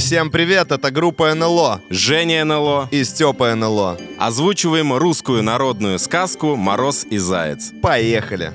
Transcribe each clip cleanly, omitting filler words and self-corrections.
Всем привет, это группа НЛО. Женя НЛО и Степа НЛО. Озвучиваем русскую народную сказку «Мороз и заяц». Поехали.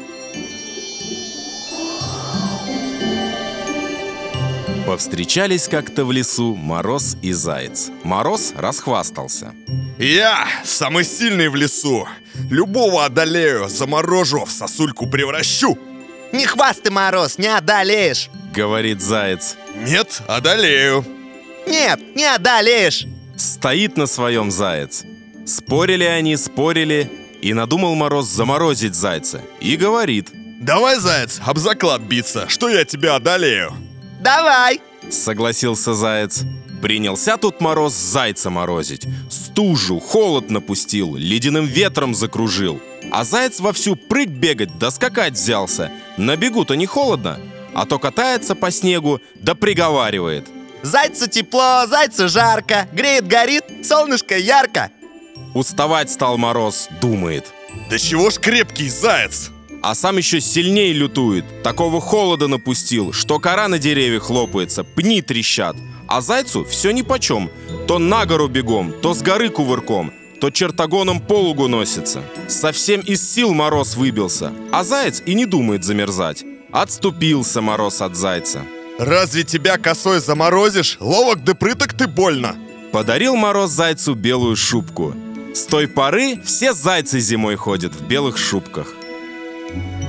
Повстречались как-то в лесу Мороз и Заяц. Мороз расхвастался. Я самый сильный в лесу. Любого одолею, заморожу, в сосульку превращу. Не хвастай, Мороз, не одолеешь. Говорит Заяц. Нет, одолею. Нет, не одолеешь. Стоит на своем Заяц. Спорили они, спорили, и надумал Мороз заморозить Зайца. И говорит. Давай, Заяц, об заклад биться, что я тебя одолею. Давай. Согласился Заяц. Принялся тут Мороз Зайца морозить. Стужу, холод напустил, ледяным ветром закружил. А Заяц вовсю прыть бегать да скакать взялся. На бегу-то не холодно, а то катается по снегу да приговаривает. Зайцу тепло, зайцу жарко, греет, горит, солнышко ярко. Уставать стал Мороз, думает. Да чего ж крепкий заяц? А сам еще сильней лютует. Такого холода напустил, что кора на деревьях лопается, пни трещат. А Зайцу все нипочем. То на гору бегом, то с горы кувырком, то чертогоном по лугу носится. Совсем из сил Мороз выбился, а Заяц и не думает замерзать. Отступился Мороз от Зайца. Разве тебя косой заморозишь? Ловок да прыток ты больно. Подарил Мороз Зайцу белую шубку. С той поры все зайцы зимой ходят в белых шубках.